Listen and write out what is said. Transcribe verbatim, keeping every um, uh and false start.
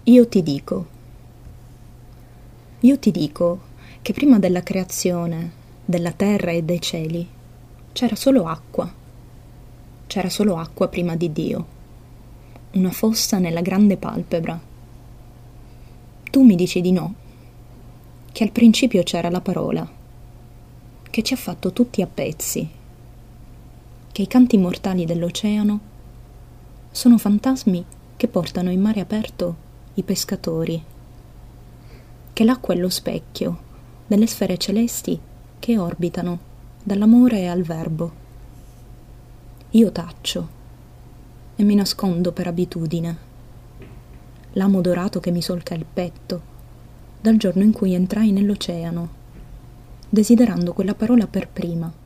Io ti dico, io ti dico che prima della creazione della terra e dei cieli c'era solo acqua, c'era solo acqua prima di Dio, una fossa nella grande palpebra. Tu mi dici di no, che al principio c'era la parola, che ci ha fatto tutti a pezzi, che i canti mortali dell'oceano sono fantasmi che portano in mare aperto i pescatori, che l'acqua è lo specchio delle sfere celesti che orbitano dall'amore al verbo. Io taccio e mi nascondo per abitudine, l'amo dorato che mi solca il petto dal giorno in cui entrai nell'oceano, desiderando quella parola per prima,